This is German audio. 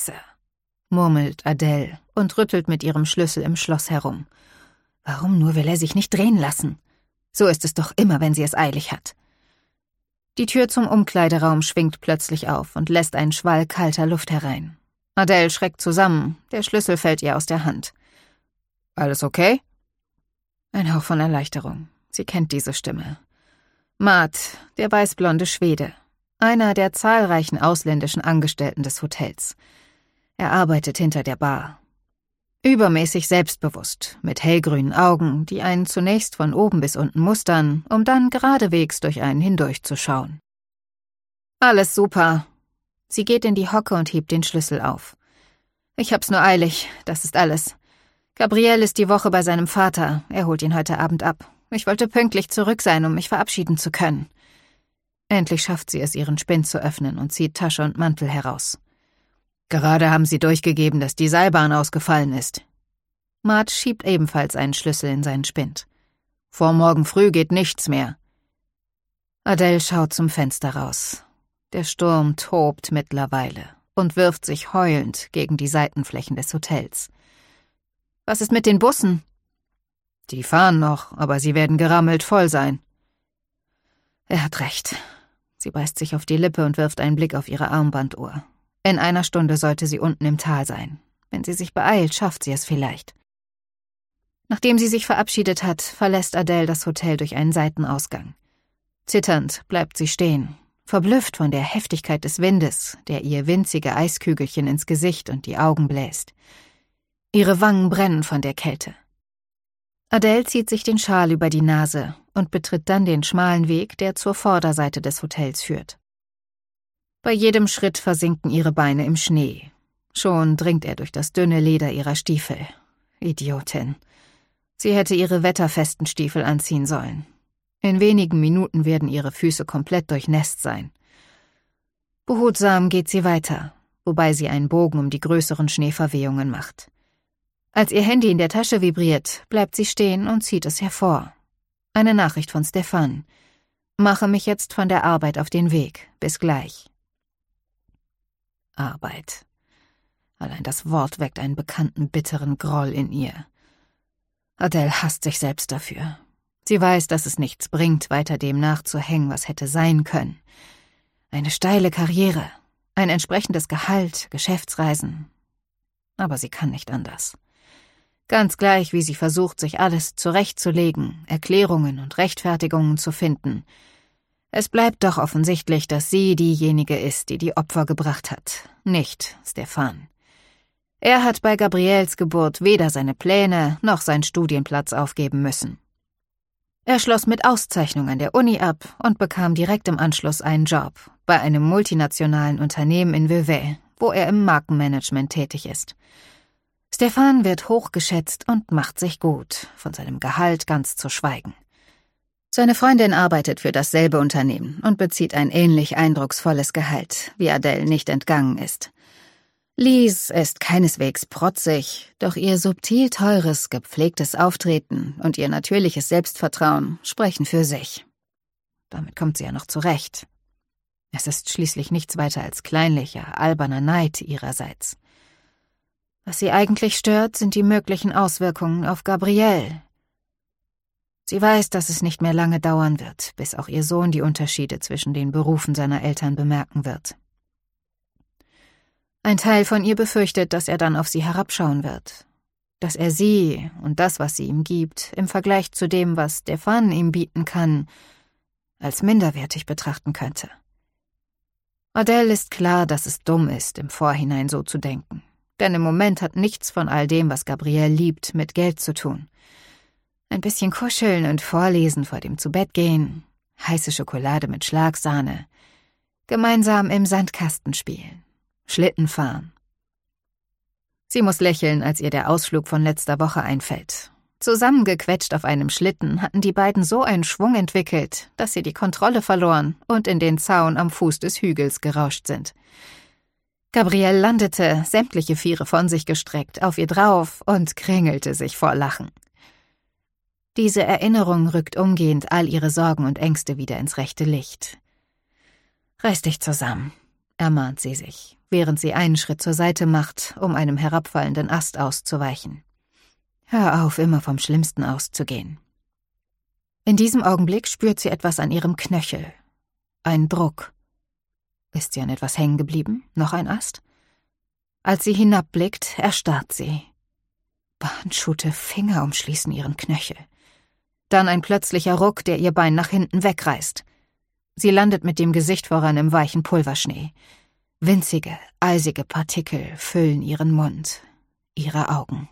Scheiße«, murmelt Adele und rüttelt mit ihrem Schlüssel im Schloss herum. Warum nur will er sich nicht drehen lassen? So ist es doch immer, wenn sie es eilig hat. Die Tür zum Umkleideraum schwingt plötzlich auf und lässt einen Schwall kalter Luft herein. Adele schreckt zusammen, der Schlüssel fällt ihr aus der Hand. »Alles okay?« Ein Hauch von Erleichterung. Sie kennt diese Stimme. Maat, der weißblonde Schwede. Einer der zahlreichen ausländischen Angestellten des Hotels. Er arbeitet hinter der Bar. Übermäßig selbstbewusst, mit hellgrünen Augen, die einen zunächst von oben bis unten mustern, um dann geradewegs durch einen hindurchzuschauen. »Alles super.« Sie geht in die Hocke und hebt den Schlüssel auf. »Ich hab's nur eilig, das ist alles. Gabriel ist die Woche bei seinem Vater, er holt ihn heute Abend ab. Ich wollte pünktlich zurück sein, um mich verabschieden zu können.« Endlich schafft sie es, ihren Spind zu öffnen und zieht Tasche und Mantel heraus. »Gerade haben Sie durchgegeben, dass die Seilbahn ausgefallen ist.« Maat schiebt ebenfalls einen Schlüssel in seinen Spind. »Vor morgen früh geht nichts mehr.« Adele schaut zum Fenster raus. Der Sturm tobt mittlerweile und wirft sich heulend gegen die Seitenflächen des Hotels. »Was ist mit den Bussen?« »Die fahren noch, aber sie werden gerammelt voll sein.« Er hat recht. Sie beißt sich auf die Lippe und wirft einen Blick auf ihre Armbanduhr. In einer Stunde sollte sie unten im Tal sein. Wenn sie sich beeilt, schafft sie es vielleicht. Nachdem sie sich verabschiedet hat, verlässt Adele das Hotel durch einen Seitenausgang. Zitternd bleibt sie stehen, verblüfft von der Heftigkeit des Windes, der ihr winzige Eiskügelchen ins Gesicht und die Augen bläst. Ihre Wangen brennen von der Kälte. Adele zieht sich den Schal über die Nase und betritt dann den schmalen Weg, der zur Vorderseite des Hotels führt. Bei jedem Schritt versinken ihre Beine im Schnee. Schon dringt er durch das dünne Leder ihrer Stiefel. Idiotin. Sie hätte ihre wetterfesten Stiefel anziehen sollen. In wenigen Minuten werden ihre Füße komplett durchnässt sein. Behutsam geht sie weiter, wobei sie einen Bogen um die größeren Schneeverwehungen macht. Als ihr Handy in der Tasche vibriert, bleibt sie stehen und zieht es hervor. Eine Nachricht von Stefan. »Mache mich jetzt von der Arbeit auf den Weg. Bis gleich.« Arbeit. Allein das Wort weckt einen bekannten bitteren Groll in ihr. Adele hasst sich selbst dafür. Sie weiß, dass es nichts bringt, weiter dem nachzuhängen, was hätte sein können. Eine steile Karriere, ein entsprechendes Gehalt, Geschäftsreisen. Aber sie kann nicht anders. Ganz gleich, wie sie versucht, sich alles zurechtzulegen, Erklärungen und Rechtfertigungen zu finden. Es bleibt doch offensichtlich, dass sie diejenige ist, die die Opfer gebracht hat, nicht Stefan. Er hat bei Gabriels Geburt weder seine Pläne noch seinen Studienplatz aufgeben müssen. Er schloss mit Auszeichnung an der Uni ab und bekam direkt im Anschluss einen Job bei einem multinationalen Unternehmen in Vevey, wo er im Markenmanagement tätig ist. Stefan wird hochgeschätzt und macht sich gut, von seinem Gehalt ganz zu schweigen. Seine Freundin arbeitet für dasselbe Unternehmen und bezieht ein ähnlich eindrucksvolles Gehalt, wie Adele nicht entgangen ist. Lies ist keineswegs protzig, doch ihr subtil teures, gepflegtes Auftreten und ihr natürliches Selbstvertrauen sprechen für sich. Damit kommt sie ja noch zurecht. Es ist schließlich nichts weiter als kleinlicher, alberner Neid ihrerseits. Was sie eigentlich stört, sind die möglichen Auswirkungen auf Gabriel. Sie weiß, dass es nicht mehr lange dauern wird, bis auch ihr Sohn die Unterschiede zwischen den Berufen seiner Eltern bemerken wird. Ein Teil von ihr befürchtet, dass er dann auf sie herabschauen wird. Dass er sie und das, was sie ihm gibt, im Vergleich zu dem, was Stefan ihm bieten kann, als minderwertig betrachten könnte. Adele ist klar, dass es dumm ist, im Vorhinein so zu denken. Denn im Moment hat nichts von all dem, was Gabriel liebt, mit Geld zu tun. Ein bisschen kuscheln und vorlesen vor dem Zubettgehen, heiße Schokolade mit Schlagsahne, gemeinsam im Sandkasten spielen, Schlitten fahren. Sie muss lächeln, als ihr der Ausflug von letzter Woche einfällt. Zusammengequetscht auf einem Schlitten hatten die beiden so einen Schwung entwickelt, dass sie die Kontrolle verloren und in den Zaun am Fuß des Hügels gerauscht sind. Gabriel landete, sämtliche Viere von sich gestreckt, auf ihr drauf und krängelte sich vor Lachen. Diese Erinnerung rückt umgehend all ihre Sorgen und Ängste wieder ins rechte Licht. »Reiß dich zusammen«, ermahnt sie sich, während sie einen Schritt zur Seite macht, um einem herabfallenden Ast auszuweichen. Hör auf, immer vom Schlimmsten auszugehen. In diesem Augenblick spürt sie etwas an ihrem Knöchel. Ein Druck. Ist sie an etwas hängen geblieben? Noch ein Ast? Als sie hinabblickt, erstarrt sie. Behandschuhte Finger umschließen ihren Knöchel. Dann ein plötzlicher Ruck, der ihr Bein nach hinten wegreißt. Sie landet mit dem Gesicht voran im weichen Pulverschnee. Winzige, eisige Partikel füllen ihren Mund, ihre Augen.